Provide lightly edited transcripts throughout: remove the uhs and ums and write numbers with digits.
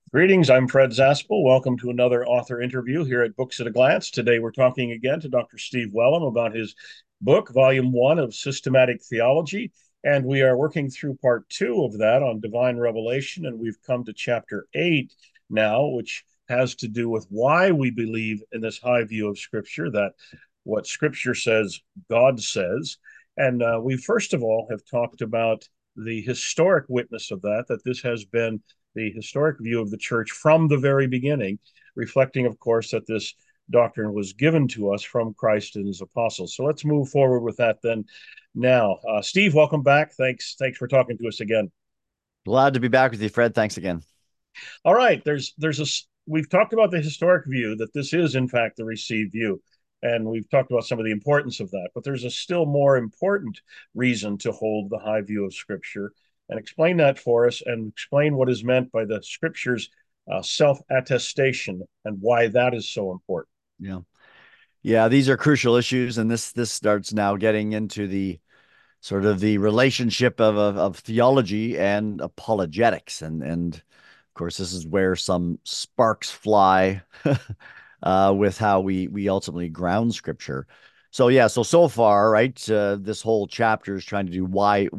Greetings, I'm Fred Zaspel. Welcome to another author interview here at Books at a Glance. Today we're talking again to Dr. Steve Wellum about his book, Volume 1 of Systematic Theology. And we are working through part 2 of that on divine revelation. And we've come to chapter 8 now, which has to do with why we believe in this high view of Scripture, that what Scripture says, God says. And we first of all have talked about the historic witness of that this has been the historic view of the church from the very beginning, reflecting, of course, that this doctrine was given to us from Christ and his apostles. So let's move forward with that then now. Steve, welcome back. Thanks for talking to us again. Glad to be back with you, Fred. Thanks again. All right, we've talked about the historic view that this is in fact the received view. And we've talked about some of the importance of that, but there's a still more important reason to hold the high view of Scripture, and explain that for us and explain what is meant by the Scripture's self attestation and why that is so important. Yeah. Yeah, these are crucial issues, and this starts now getting into the sort of the relationship of theology and apologetics. And of course, this is where some sparks fly with how we ultimately ground scripture. So yeah, so far, right, this whole chapter is trying to do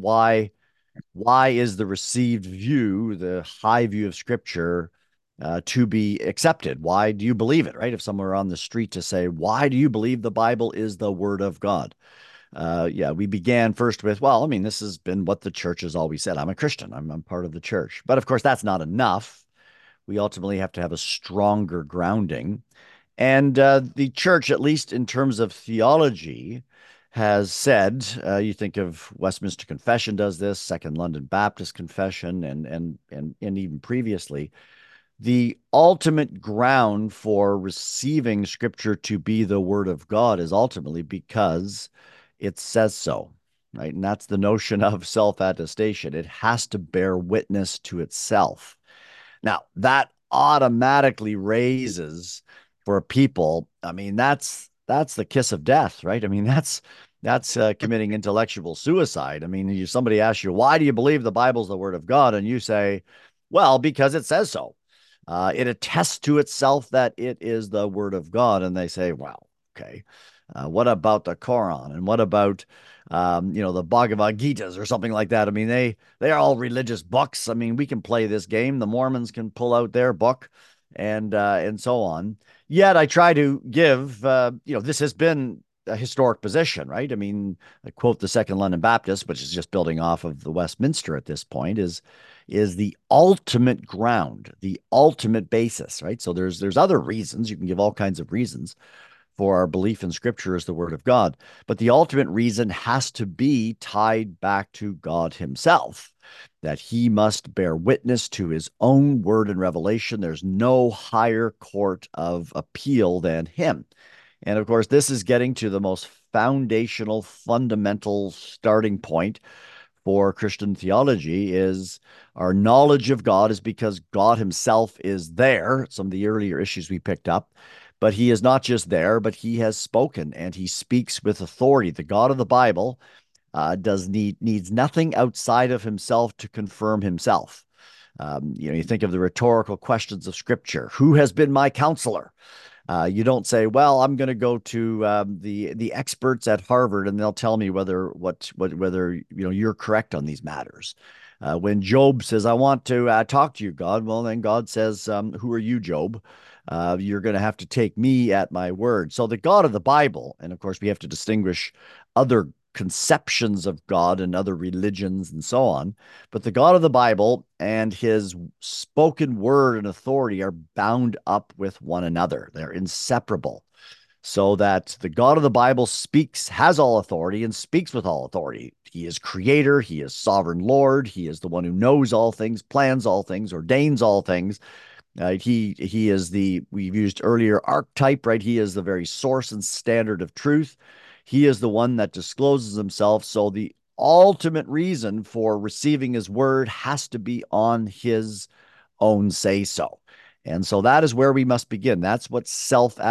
why is the received view, the high view of scripture, to be accepted? Why do you believe it, right? If someone were on the street to say, why do you believe the Bible is the word of God? Yeah, we began first with, well, I mean, this has been what the church has always said. I'm a Christian. I'm part of the church. But of course, that's not enough. We ultimately have to have a stronger grounding. And the church, at least in terms of theology, has said, you think of Westminster Confession does this, Second London Baptist Confession, and even previously, the ultimate ground for receiving Scripture to be the Word of God is ultimately because it says so, right? And that's the notion of self-attestation. It has to bear witness to itself. Now, that automatically raises for people, I mean, that's the kiss of death, right? I mean, that's committing intellectual suicide. I mean, somebody asks you, why do you believe the Bible's the word of God? And you say, well, because it says so. It attests to itself that it is the word of God. And they say, well, okay. What about the Quran? And what about the Bhagavad Gitas or something like that? I mean, they're all religious books. I mean, we can play this game. The Mormons can pull out their book and so on. Yet I try to give this has been a historic position, right? I mean, I quote the Second London Baptist, which is just building off of the Westminster at this point, is the ultimate ground, the ultimate basis, right? So there's other reasons. You can give all kinds of reasons for our belief in scripture as the word of God. But the ultimate reason has to be tied back to God himself, that he must bear witness to his own word and revelation. There's no higher court of appeal than him. And of course, this is getting to the most foundational, fundamental starting point for Christian theology is our knowledge of God is because God himself is there. Some of the earlier issues we picked up, but he is not just there, but he has spoken and he speaks with authority. The God of the Bible needs nothing outside of himself to confirm himself. You think of the rhetorical questions of Scripture. Who has been my counselor? You don't say, "Well, I'm going to go to the experts at Harvard, and they'll tell me whether you're correct on these matters." When Job says, "I want to talk to you, God," well, then God says, "Who are you, Job? You're going to have to take me at my word." So the God of the Bible, and of course we have to distinguish other conceptions of God and other religions and so on. But the God of the Bible and his spoken word and authority are bound up with one another. They're inseparable. So that the God of the Bible has all authority and speaks with all authority. He is creator, he is sovereign Lord, he is the one who knows all things, plans all things, ordains all things. He is we've used earlier archetype, right? He is the very source and standard of truth. He is the one that discloses himself. So the ultimate reason for receiving his word has to be on his own say so. And so that is where we must begin. That's what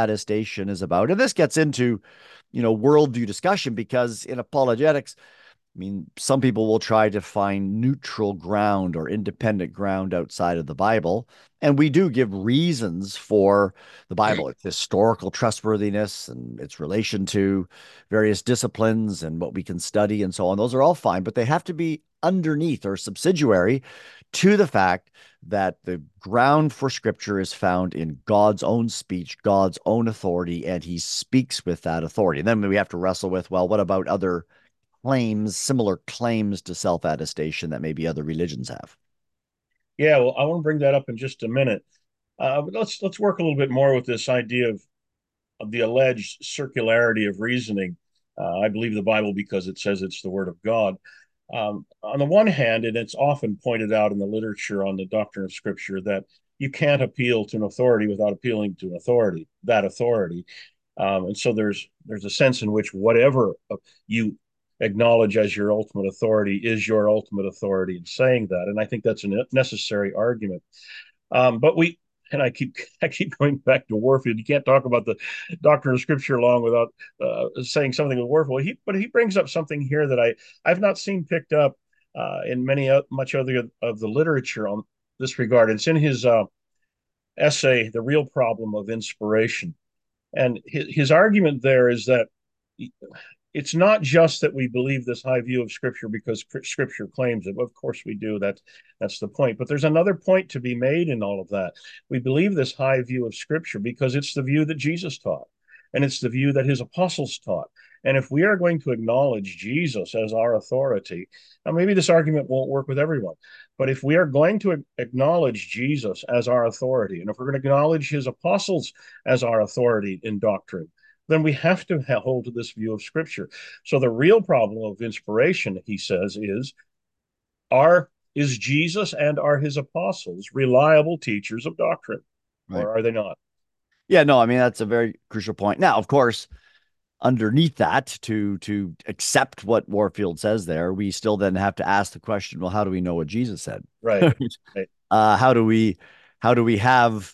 self attestation is about. And this gets into, worldview discussion because in apologetics, mean, some people will try to find neutral ground or independent ground outside of the Bible. And we do give reasons for the Bible, its historical trustworthiness and its relation to various disciplines and what we can study and so on. Those are all fine, but they have to be underneath or subsidiary to the fact that the ground for scripture is found in God's own speech, God's own authority, and he speaks with that authority. And then we have to wrestle with, well, what about other claims, similar claims to self-attestation that maybe other religions have? Yeah, well, I want to bring that up in just a minute. But let's work a little bit more with this idea of the alleged circularity of reasoning. I believe the Bible because it says it's the Word of God. On the one hand, and it's often pointed out in the literature on the doctrine of Scripture that you can't appeal to an authority without appealing to an authority, that authority. And so there's a sense in which whatever you acknowledge as your ultimate authority is your ultimate authority in saying that. And I think that's a necessary argument. But we, and I keep going back to Warfield. You can't talk about the doctrine of Scripture long without saying something with Warfield. But he brings up something here that I've not seen picked up in much other of the literature on this regard. It's in his essay, "The Real Problem of Inspiration," and his argument there is that it's not just that we believe this high view of Scripture because Scripture claims it. Of course we do. That's the point. But there's another point to be made in all of that. We believe this high view of Scripture because it's the view that Jesus taught, and it's the view that his apostles taught. And if we are going to acknowledge Jesus as our authority, now maybe this argument won't work with everyone, but if we are going to acknowledge Jesus as our authority, and if we're going to acknowledge his apostles as our authority in doctrine, then we have to hold to this view of Scripture. So the real problem of inspiration, he says, is Jesus and are his apostles reliable teachers of doctrine, Right. or are they not? Yeah, no, I mean that's a very crucial point. Now, of course, underneath that, to accept what Warfield says there, we still then have to ask the question, well, how do we know what Jesus said? Right. Right. How do we have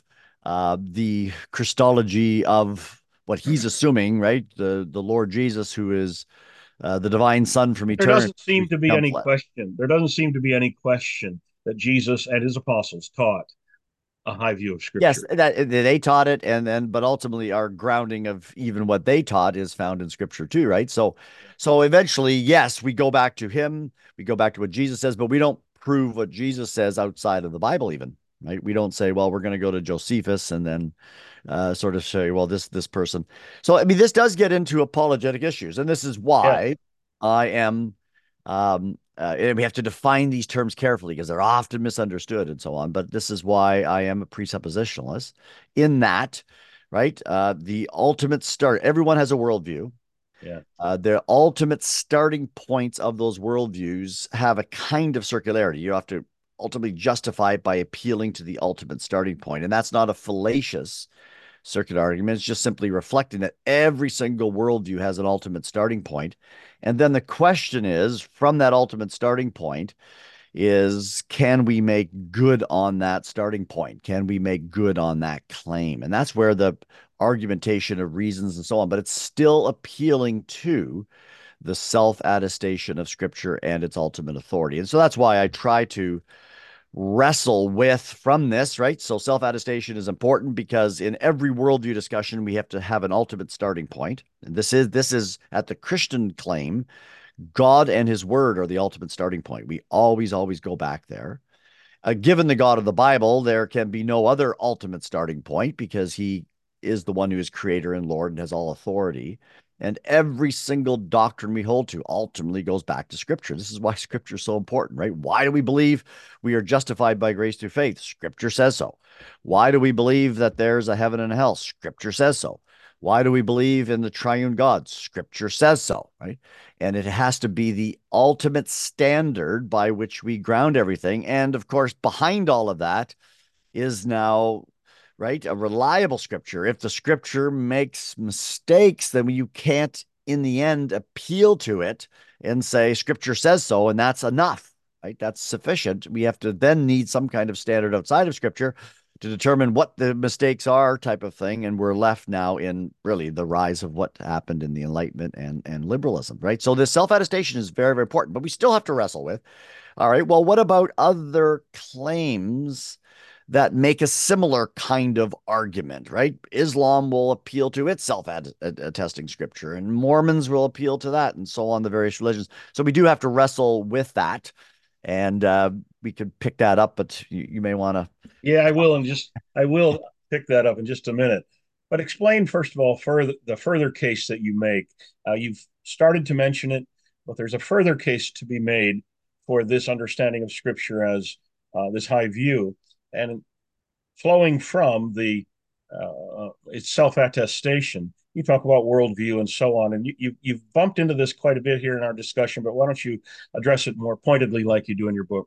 the Christology of what he's assuming, right? The Lord Jesus, who is the divine Son from But there eternity, doesn't seem to be become any flesh. question. There doesn't seem to be any question that Jesus and his apostles taught a high view of Yes, Scripture. that they taught it, and then but ultimately our grounding of even what they taught is found in Scripture too, right? So eventually, yes, we go back to him, we go back to what Jesus says, but we don't prove what Jesus says outside of the Bible, even, right? We don't say, well, we're going to go to Josephus and then sort of say, well, this person. So I mean, this does get into apologetic issues, and this is Yeah. why I am and we have to define these terms carefully because they're often misunderstood and so on. But this is why I am a presuppositionalist in that, right? The ultimate start, everyone has a worldview. Yeah. The ultimate starting points of those worldviews have a kind of circularity. You have to ultimately justify it by appealing to the ultimate starting point. And that's not a fallacious circuit argument. It's just simply reflecting that every single worldview has an ultimate starting point. And then the question is, from that ultimate starting point, is can we make good on that starting point? Can we make good on that claim? And that's where the argumentation of reasons and so on, but it's still appealing to the self attestation of scripture and its ultimate authority. And so that's why I try to wrestle with from this, right? So self attestation is important because in every worldview discussion, we have to have an ultimate starting point. And this is at the Christian claim, God and his word are the ultimate starting point. We always go back there. Given the God of the Bible, there can be no other ultimate starting point because he is the one who is creator and Lord and has all authority. And every single doctrine we hold to ultimately goes back to Scripture. This is why Scripture is so important, right? Why do we believe we are justified by grace through faith? Scripture says so. Why do we believe that there's a heaven and a hell? Scripture says so. Why do we believe in the triune God? Scripture says so, right? And it has to be the ultimate standard by which we ground everything. And of course, behind all of that is now, right, a reliable scripture. If the scripture makes mistakes, then you can't, in the end, appeal to it and say, scripture says so, and that's enough, right? That's sufficient. We have to then need some kind of standard outside of scripture. to determine what the mistakes are, type of thing. And we're left now in really the rise of what happened in the Enlightenment and liberalism, right? So this self-attestation is very, very important, but we still have to wrestle with, all right, well, what about other claims that make a similar kind of argument, right? Islam will appeal to its self-attesting scripture, and Mormons will appeal to that, and so on, the various religions. So we do have to wrestle with that, and we could pick that up, but you may want to. Yeah, I will pick that up in just a minute. But explain first of all further the further case that you make. You've started to mention it, but there's a further case to be made for this understanding of Scripture as this high view, and flowing from the its self attestation. You talk about worldview and so on, and you've bumped into this quite a bit here in our discussion. But why don't you address it more pointedly, like you do in your book?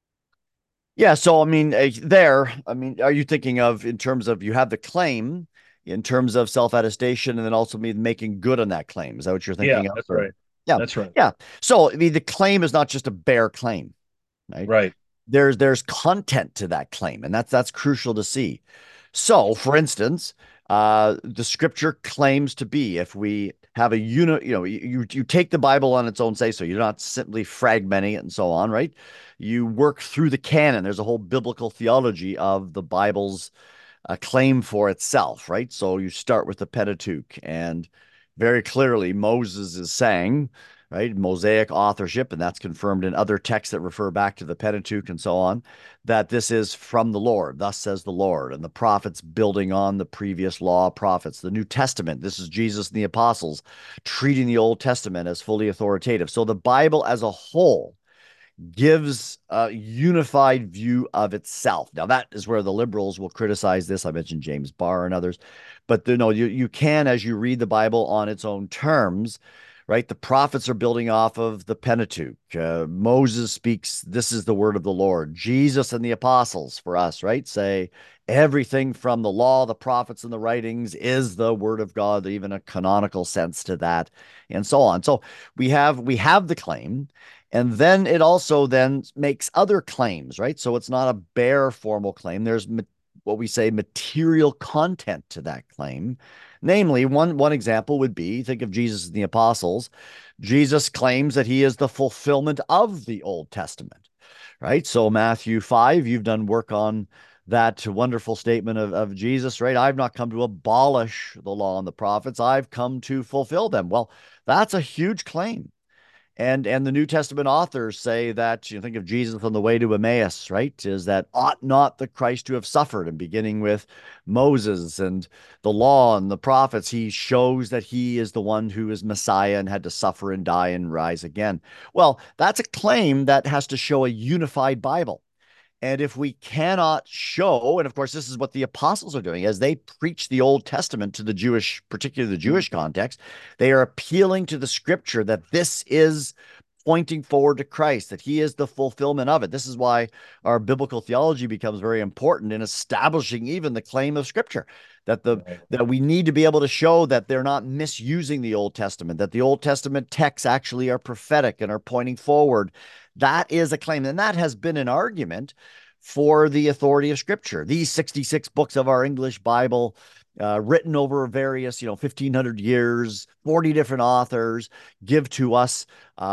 Yeah, so I mean, I mean, are you thinking of in terms of you have the claim in terms of self-attestation and then also me making good on that claim? Is that what you're Yeah, thinking of? that's Or right. yeah, That's right. yeah. So I mean, the claim is not just a bare claim, right? Right. There's content to that claim, and that's crucial to see. So, for instance, the scripture claims to be if we have a unit, you take the Bible on its own say so. You're not simply fragmenting it and so on, right? You work through the canon. There's a whole biblical theology of the Bible's claim for itself, right? So you start with the Pentateuch, and very clearly Moses is saying, right, Mosaic authorship, and that's confirmed in other texts that refer back to the Pentateuch and so on, that this is from the Lord, thus says the Lord, and the prophets building on the previous law prophets. The New Testament, this is Jesus and the apostles treating the Old Testament as fully authoritative. So the Bible as a whole gives a unified view of itself. Now, that is where the liberals will criticize this. I mentioned James Barr and others, but you can, as you read the Bible on its own terms, right? The prophets are building off of the Pentateuch. Moses speaks, this is the word of the Lord. Jesus and the apostles for us, right? Say everything from the law, the prophets, and the writings is the word of God, even a canonical sense to that, and so on. So we have the claim. And then it also then makes other claims, right? So it's not a bare formal claim. There's what we say material content to that claim. Namely, one example would be think of Jesus and the apostles. Jesus claims that he is the fulfillment of the Old Testament, right? So Matthew 5, you've done work on that wonderful statement of Jesus, right? I've not come to abolish the law and the prophets. I've come to fulfill them. Well, that's a huge claim. And the New Testament authors say that you think of Jesus on the way to Emmaus, right? Is that ought not the Christ to have suffered? And beginning with Moses and the law and the prophets, he shows that he is the one who is Messiah and had to suffer and die and rise again. Well, that's a claim that has to show a unified Bible. And if we cannot show, and of course, this is what the apostles are doing as they preach the Old Testament to the Jewish, particularly the Jewish context, they are appealing to the scripture that this is pointing forward to Christ, that he is the fulfillment of it. This is why our biblical theology becomes very important in establishing even the claim of scripture, that the Right. that we need to be able to show that they're not misusing the Old Testament, that the Old Testament texts actually are prophetic and are pointing forward. That is a claim, and that has been an argument for the authority of Scripture. These 66 books of our English Bible, written over various, 1,500 years, 40 different authors, give to us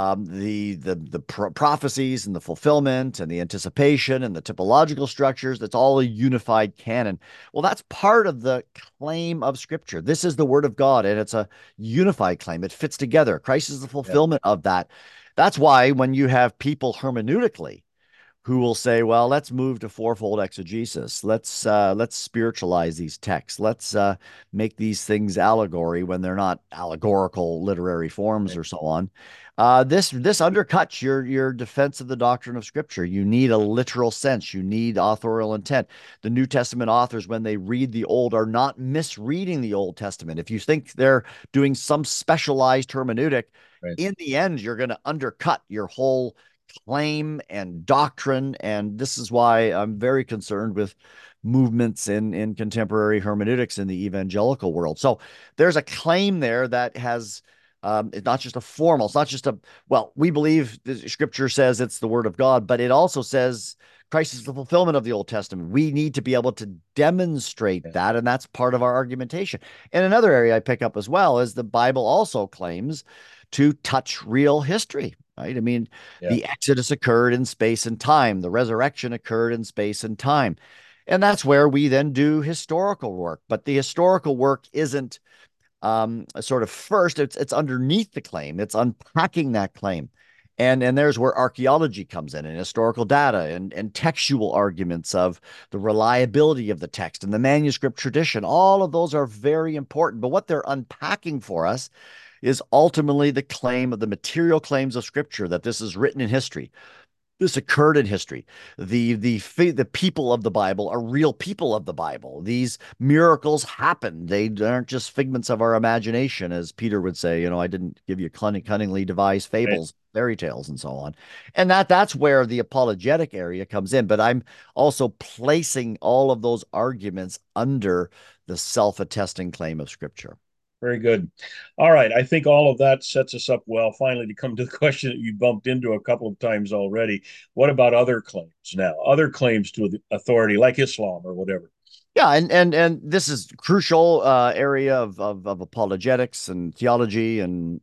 the prophecies and the fulfillment and the anticipation and the typological structures. That's all a unified canon. Well, that's part of the claim of Scripture. This is the Word of God, and it's a unified claim. It fits together. Christ is the Yeah. fulfillment of that. That's why when you have people hermeneutically who will say, well, let's move to fourfold exegesis. Let's spiritualize these texts. Let's make these things allegory when they're not allegorical literary forms Right. or so on. This undercuts your defense of the doctrine of Scripture. You need a literal sense. You need authorial intent. The New Testament authors, when they read the Old, are not misreading the Old Testament. If you think they're doing some specialized hermeneutic, Right. in the end, you're going to undercut your whole claim and doctrine. And this is why I'm very concerned with movements in contemporary hermeneutics in the evangelical world. So there's a claim there that has it's not just a formal, it's not just a, well, we believe the scripture says it's the word of God, but it also says Christ is the fulfillment of the Old Testament. We need to be able to demonstrate Yeah. that, and that's part of our argumentation. And another area I pick up as well is the Bible also claims to touch real history, right? I mean, Yeah. the Exodus occurred in space and time, the resurrection occurred in space and time. And that's where we then do historical work. But the historical work isn't sort of first, it's underneath the claim, it's unpacking that claim. And there's where archaeology comes in and historical data and textual arguments of the reliability of the text and the manuscript tradition. All of those are very important. But what they're unpacking for us is ultimately the claim of the material claims of Scripture that this is written in history. This occurred in history. The people of the Bible are real people of the Bible. These miracles happen. They aren't just figments of our imagination, as Peter would say. I didn't give you cunningly devised Right. fables, fairy tales, and so on. And that's where the apologetic area comes in. But I'm also placing all of those arguments under the self-attesting claim of Scripture. Very good. All right. I think all of that sets us up well, finally, to come to the question that you bumped into a couple of times already. What about other claims now? Other claims to authority, like Islam or whatever. Yeah, and this is crucial area of apologetics and theology and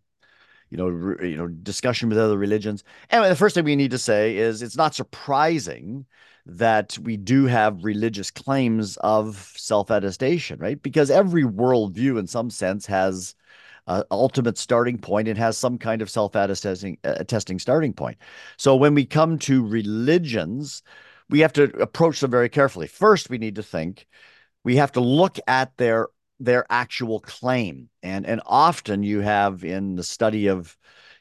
discussion with other religions. And the first thing we need to say is it's not surprising that we do have religious claims of self-attestation, right? Because every worldview, in some sense, has an ultimate starting point and has some kind of self-attesting starting point. So when we come to religions, we have to approach them very carefully. First, we have to look at their actual claim. And often you have in the study of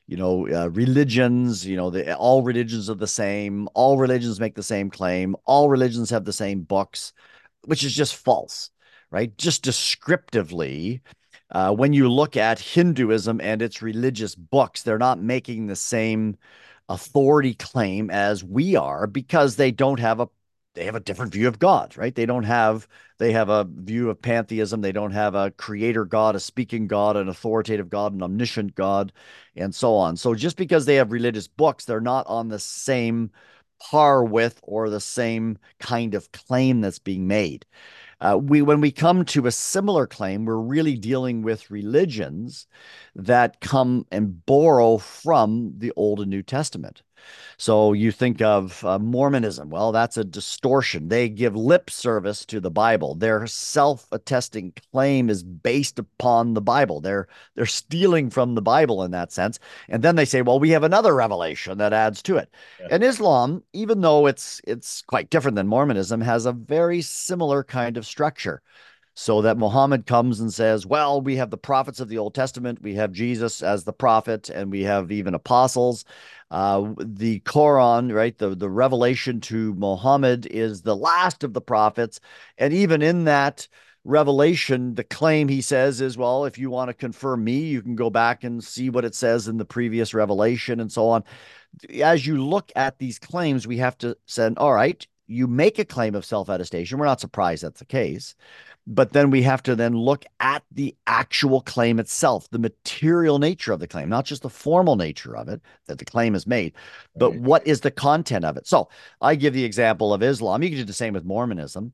religions, all religions are the same, all religions make the same claim, all religions have the same books, which is just false, right? Just descriptively, when you look at Hinduism and its religious books, they're not making the same authority claim as we are because they have a different view of God, right? They have a view of pantheism. They don't have a creator God, a speaking God, an authoritative God, an omniscient God, and so on. So just because they have religious books, they're not on the same par with or the same kind of claim that's being made. When we come to a similar claim, we're really dealing with religions that come and borrow from the Old and New Testament. So you think of Mormonism. Well, that's a distortion. They give lip service to the Bible. Their self-attesting claim is based upon the Bible. They're stealing from the Bible in that sense. And then they say, well, we have another revelation that adds to it. Yeah. And Islam, even though it's quite different than Mormonism, has a very similar kind of structure. So that Muhammad comes and says, well, we have the prophets of the Old Testament, we have Jesus as the prophet, and we have even apostles. The Quran, right, the revelation to Muhammad is the last of the prophets. And even in that revelation, the claim he says is, well, if you want to confirm me, you can go back and see what it says in the previous revelation and so on. As you look at these claims, we have to say, all right, you make a claim of self-attestation. We're not surprised that's the case. But then we have to then look at the actual claim itself, the material nature of the claim, not just the formal nature of it that the claim is made, but Right. what is the content of it. So I give the example of Islam. You can do the same with Mormonism.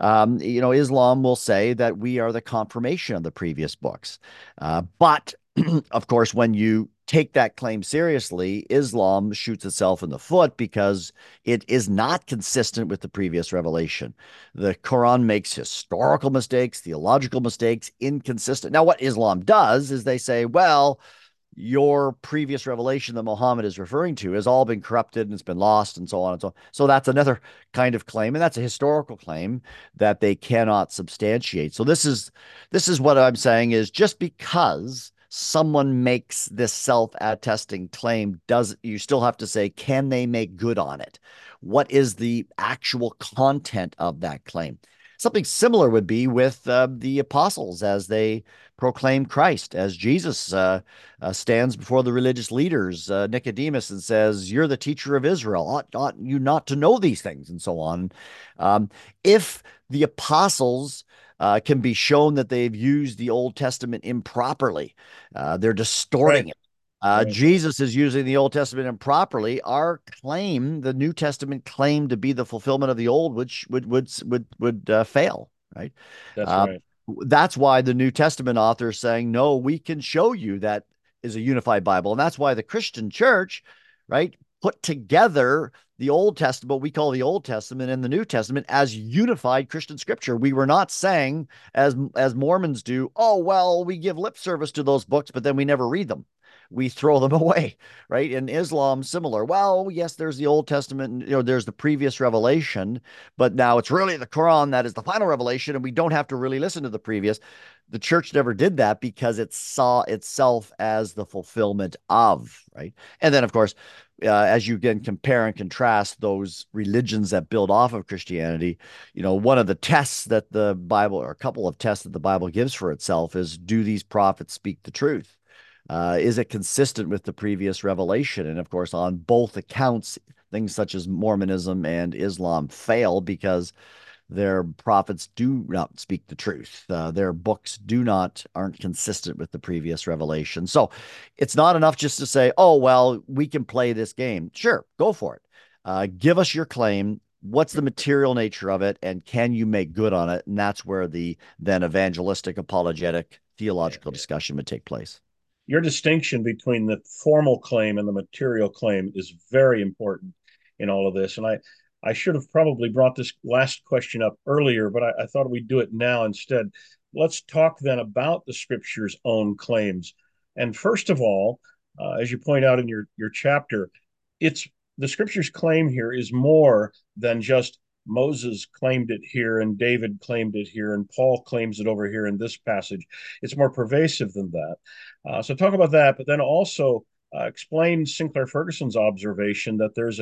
Islam will say that we are the confirmation of the previous books. But of course, when you take that claim seriously, Islam shoots itself in the foot because it is not consistent with the previous revelation. The Quran makes historical mistakes, theological mistakes, inconsistent. Now, what Islam does is they say, well, your previous revelation that Muhammad is referring to has all been corrupted and it's been lost and so on and so on. So that's another kind of claim, and that's a historical claim that they cannot substantiate. So this is what I'm saying is just because someone makes this self-attesting claim, does you still have to say, can they make good on it? What is the actual content of that claim? Something similar would be with the apostles as they proclaim Christ, as Jesus stands before the religious leaders, Nicodemus, and says, "You're the teacher of Israel. Ought you not to know these things?" and so on. If the apostles can be shown that they've used the Old Testament improperly, they're distorting Right. it. Right. Jesus is using the Old Testament improperly. Our claim, the New Testament claim to be the fulfillment of the Old, which would fail, right? That's Uh, right. that's why the New Testament author is saying, no, we can show you that is a unified Bible, and that's why the Christian church, right, put together the Old Testament, what we call the Old Testament and the New Testament, as unified Christian scripture. We were not saying, as Mormons do, oh well, we give lip service to those books, but then we never read them, we throw them away, right? In Islam, similar. Well, yes, there's the Old Testament, there's the previous revelation, but now it's really the Quran that is the final revelation, and we don't have to really listen to the previous. The church never did that because it saw itself as the fulfillment of, right? And then, of course, as you can compare and contrast those religions that build off of Christianity, one of the tests that the Bible, or a couple of tests that the Bible gives for itself, is, do these prophets speak the truth? Is it consistent with the previous revelation? And of course, on both accounts, things such as Mormonism and Islam fail because their prophets do not speak the truth. Their books aren't consistent with the previous revelation. So it's not enough just to say, oh, well, we can play this game. Sure, go for it. Give us your claim. What's the material nature of it? And can you make good on it? And that's where the then evangelistic, apologetic, theological discussion would take place. Your distinction between the formal claim and the material claim is very important in all of this. And I should have probably brought this last question up earlier, but I thought we'd do it now instead. Let's talk then about the scripture's own claims. And first of all, as you point out in your chapter, it's the scripture's claim here is more than just Moses claimed it here and David claimed it here and Paul claims it over here in this passage. It's more pervasive than that. So talk about that, but then also explain Sinclair Ferguson's observation that there's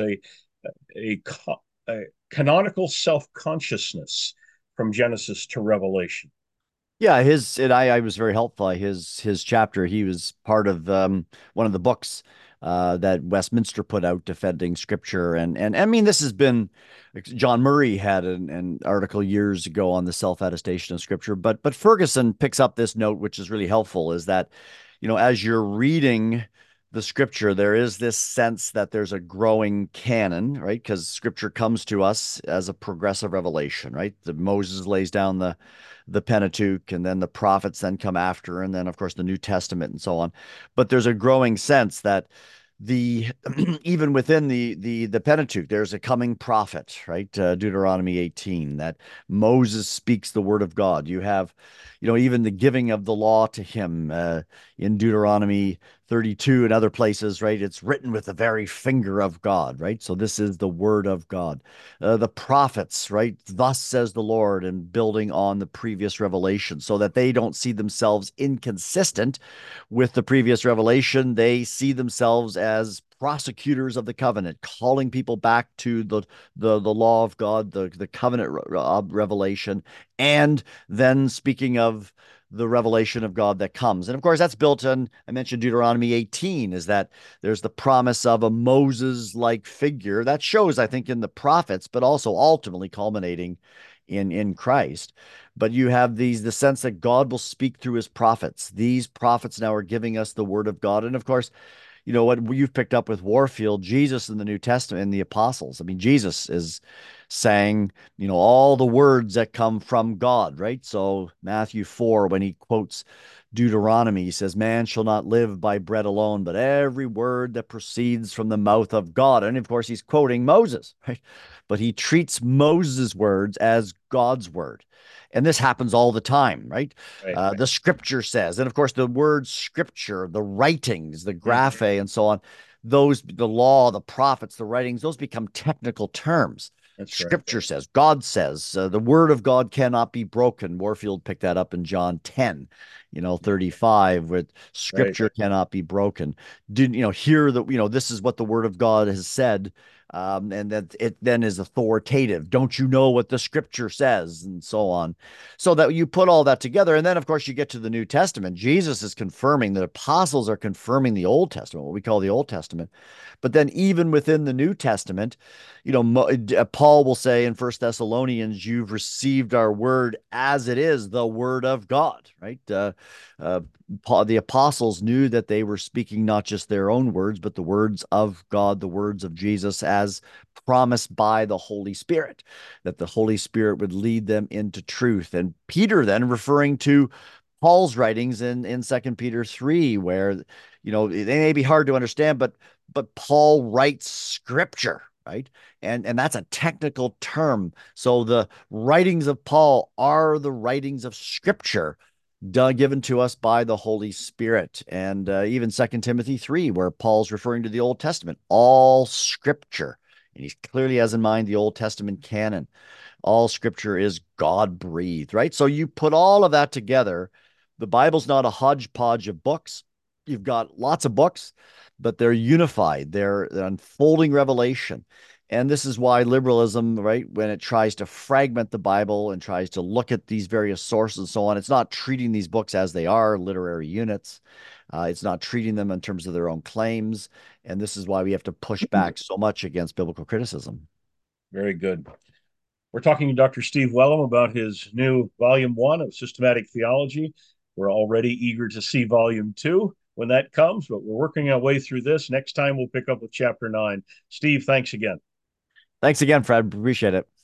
a, a canonical self-consciousness from Genesis to Revelation. Yeah, I was very helpful. His chapter, he was part of one of the books that Westminster put out defending scripture, and I mean, this has been, John Murray had an article years ago on the self-attestation of scripture, but Ferguson picks up this note, which is really helpful, is that, as you're reading the scripture, there is this sense that there's a growing canon, right? Because scripture comes to us as a progressive revelation, right? Moses lays down the Pentateuch, and then the prophets then come after, and then of course the New Testament and so on. But there's a growing sense that the even within the Pentateuch, there's a coming prophet, right? Deuteronomy 18, that Moses speaks the word of God. You have, even the giving of the law to him in Deuteronomy 32 and other places, right? It's written with the very finger of God, right? So this is the word of God. The prophets, right? Thus says the Lord, and building on the previous revelation so that they don't see themselves inconsistent with the previous revelation. They see themselves as prosecutors of the covenant, calling people back to the law of God, the covenant revelation, and then speaking of the revelation of God that comes. And of course, that's built on, I mentioned Deuteronomy 18, is that there's the promise of a Moses-like figure that shows, I think, in the prophets, but also ultimately culminating in Christ. But you have the sense that God will speak through his prophets. These prophets now are giving us the word of God. And of course, what you've picked up with Warfield, Jesus in the New Testament and the apostles. I mean, Jesus is saying, all the words that come from God, right? So Matthew 4, when he quotes Deuteronomy, he says, man shall not live by bread alone, but every word that proceeds from the mouth of God. And of course, he's quoting Moses, right? But he treats Moses' words as God's word. And this happens all the time, right? Right. The scripture says, and of course, the word scripture, the writings, the Mm-hmm. graphe, and so on, those, the law, the prophets, the writings, those become technical terms. That's right. Scripture says, God says, the word of God cannot be broken. Warfield picked that up in John 10, 35, with Right. scripture cannot be broken. Did, hear that, this is what the word of God has said. and that it then is authoritative. Don't you know what the scripture says, and so on. So that you put all that together, and then of course you get to the New Testament. Jesus is confirming, the apostles are confirming the Old Testament, what we call the Old Testament. But then even within the New Testament, Paul will say in First Thessalonians, "You've received our word as it is, the word of God." Right? Uh, Paul, the apostles knew that they were speaking not just their own words, but the words of God, the words of Jesus, as promised by the Holy Spirit, that the Holy Spirit would lead them into truth. And Peter then referring to Paul's writings in Second Peter 3, where they may be hard to understand, but Paul writes scripture, right? And that's a technical term. So the writings of Paul are the writings of scripture given to us by the Holy Spirit. And even Second Timothy 3, where Paul's referring to the Old Testament, all scripture. And he clearly has in mind the Old Testament canon. All scripture is God breathed, right? So you put all of that together. The Bible's not a hodgepodge of books. You've got lots of books, but they're unified, they're unfolding revelation. And this is why liberalism, right, when it tries to fragment the Bible and tries to look at these various sources and so on, it's not treating these books as they are, literary units. It's not treating them in terms of their own claims. And this is why we have to push back so much against biblical criticism. Very good. We're talking to Dr. Steve Wellum about his new Volume 1 of Systematic Theology. We're already eager to see Volume 2 when that comes, but we're working our way through this. Next time, we'll pick up with Chapter 9. Steve, thanks again. Thanks again, Fred. Appreciate it.